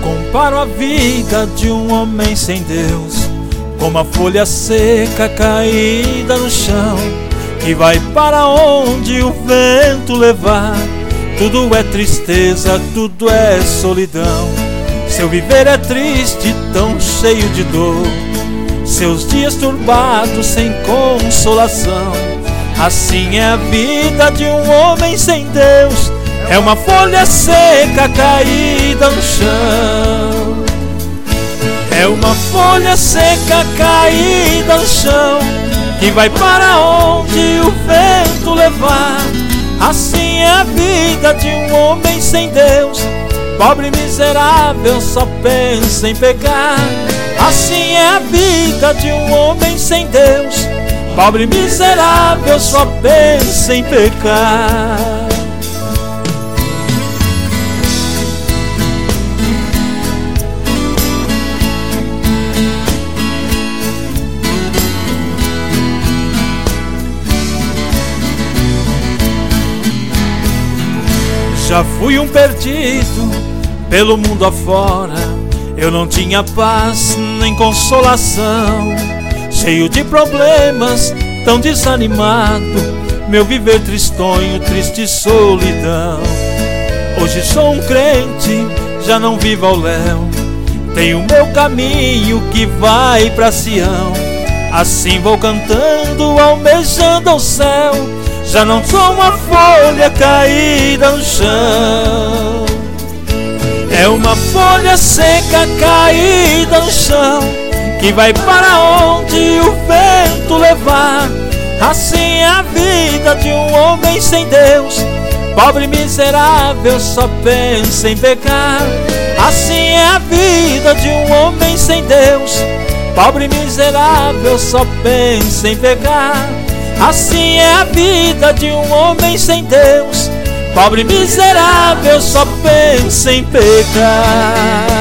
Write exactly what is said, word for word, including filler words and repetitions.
Comparo a vida de um homem sem Deus como a folha seca caída no chão, que vai para onde o vento levar. Tudo é tristeza, tudo é solidão. Seu viver é triste, tão cheio de dor. Seus dias turbados, sem consolação. Assim é a vida de um homem sem Deus. É uma folha seca caída no chão. É uma folha seca caída no chão, que vai para onde o vento levar. Assim é a vida de um homem sem Deus. Pobre miserável, só pensa em pecar. Assim é a vida de um homem sem Deus. Pobre miserável, só pensa em pecar. Já fui um perdido pelo mundo afora. Eu não tinha paz nem consolação, cheio de problemas, tão desanimado. Meu viver tristonho, triste solidão. Hoje sou um crente, já não vivo ao léu. Tenho meu caminho que vai pra Sião. Assim vou cantando, almejando ao céu. Já não sou uma folha caída no chão. É uma folha seca caída no chão, que vai para onde o vento levar. Assim é a vida de um homem sem Deus. Pobre miserável, só pensa em pecar. Assim é a vida de um homem sem Deus. Pobre miserável, só pensa em pecar. Assim é a vida de um homem sem Deus. Pobre miserável, só pensa em pecar.